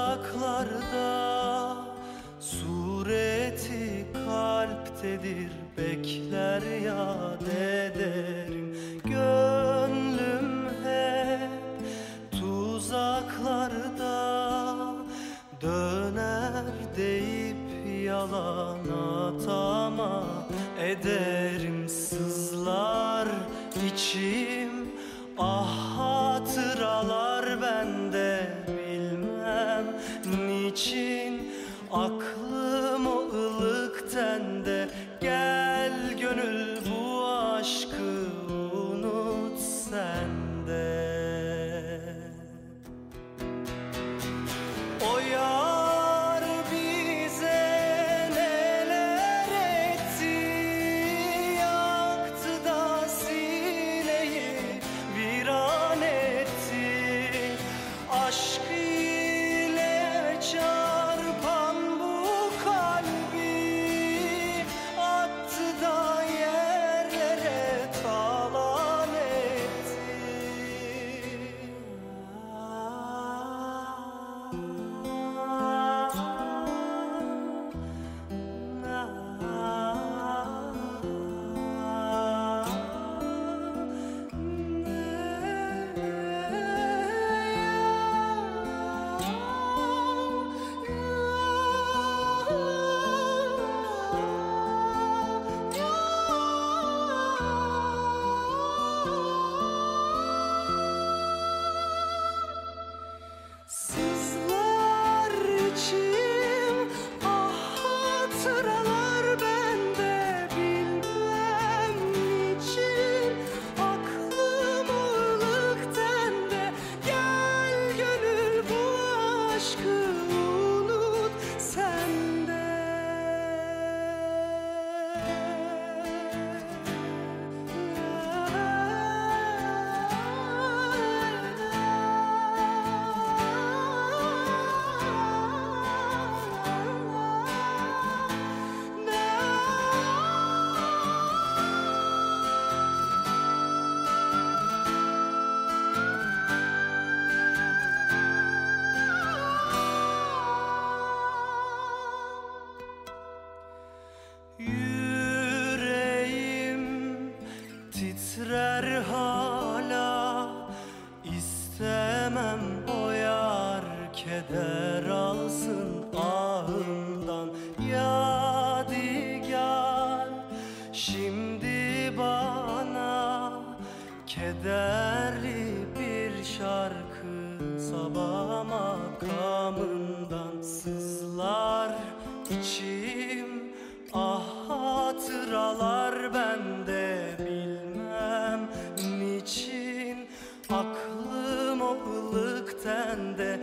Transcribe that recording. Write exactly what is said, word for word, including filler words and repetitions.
uzaklarda, sureti kalptedir, bekler yad ederim. Gönlüm hep tuzaklarda, döner deyip yalan atama ederim. Sızlar içim, ah hatıralar bende, bilmem niçin aklım o ılık tende. Gel gönül bu aşkı unut sende. O yar bize neler etti, yaktı da sineyi viran etti. Aşk ile çarpan bu kalbi attı da yerlere talan etti. Sızlar içim, ah hatıralar bende, bilmem niçin aklım ılık tende. Gel gönül bu aşkı unut sende. Yüreğim titrer hala, istemem o yar keder alsın ahımdan. Yadigar şimdi bana kederli bir şarkı, sabah makamından. Sızlar içim, ah hatıralar bende, bilmem niçin aklım o ılık tende.